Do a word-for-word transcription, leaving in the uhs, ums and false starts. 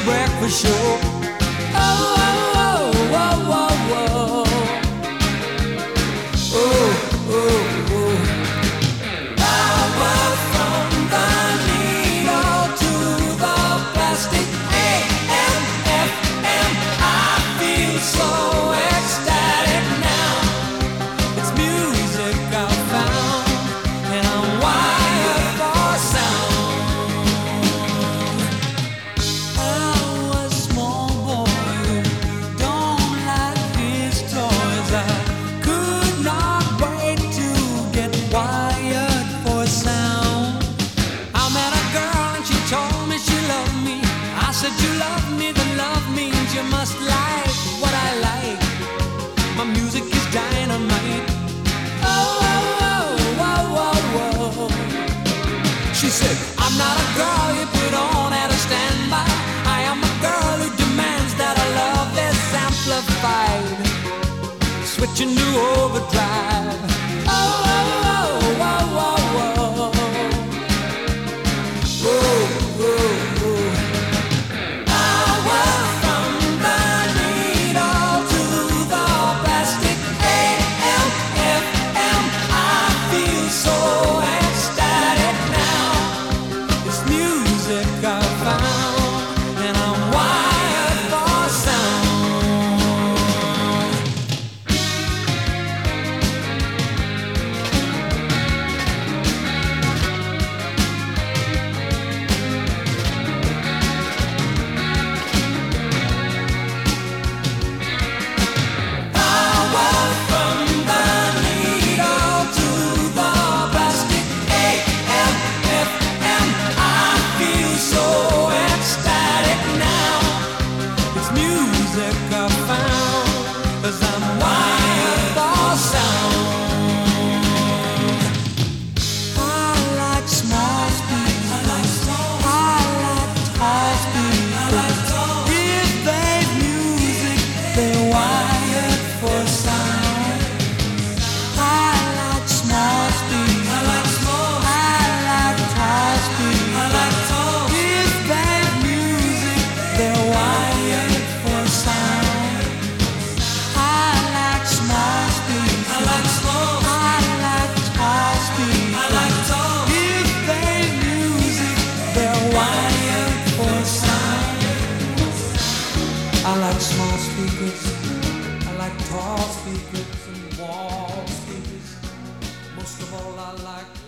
breakfast show. Oh, oh, oh, oh, oh, oh, oh, oh, oh. Power from the needle to the plastic. A M F M, I feel so ecstatic now. It's music I found, and I'm wired for sound. I was a small boy who don't like his toys. I could not wait to get wired for sound. I met a girl and she told me she loved me. I said, you love me, then love means you must like what I like. My music is dynamite. Oh, oh, oh, oh, oh. She said, I'm not a girl you put on at a standby. I am a girl who demands that her love is amplified, switching to overdrive. Oh, oh, oh, oh, oh, oh. Oh, oh, oh. Power from the needle to the plastic. A M F M, I feel so ecstatic now. It's music I found, and I'm wired for sound. Power from the needle to the plastic. A M F M, I feel so ecstatic now. It's music I found, 'cause I'm wired for sound. I like small speakers. I like tall speakers. If they've music, they're wired for sound. I like small speakers. I like tall speakers. If they've music, they're wired for sound. I like small speakers. I like tall speakers. If they've music, they're wired for sound. I like small speakers. I like tall speakers and wall speakers. Most of all, I like